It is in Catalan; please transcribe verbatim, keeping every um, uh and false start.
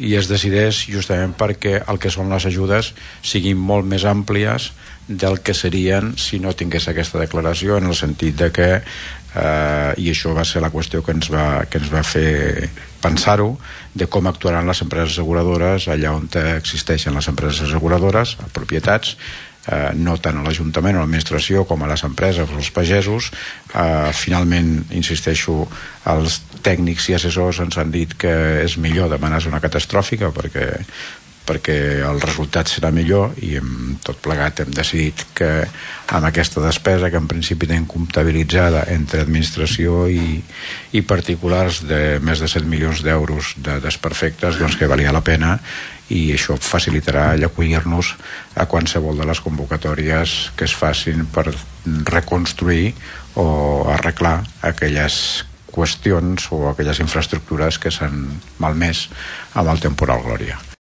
i es decideix justament perquè el que són les ajudes siguin molt més àmplies del que serien si no tingués aquesta declaració, en el sentit de que eh, i això va ser la qüestió que ens va, que ens va fer pensar-ho, de com actuaran les empreses asseguradores allà on existeixen les empreses asseguradores, a propietats, eh, no tant a l'Ajuntament o a l'administració com a les empreses o els pagesos. Eh, finalment, insisteixo, els tècnics i assessors ens han dit que és millor demanar zona catastròfica perquè perquè el resultat serà millor, i hem, tot plegat hem decidit que amb aquesta despesa, que en principi tenim comptabilitzada entre administració i, i particulars de més de set milions d'euros de desperfectes, doncs que valia la pena, i això facilitarà acollir-nos a qualsevol de les convocatòries que es facin per reconstruir o arreglar aquelles qüestions o aquelles infraestructures que s'han malmès amb el temporal Glòria.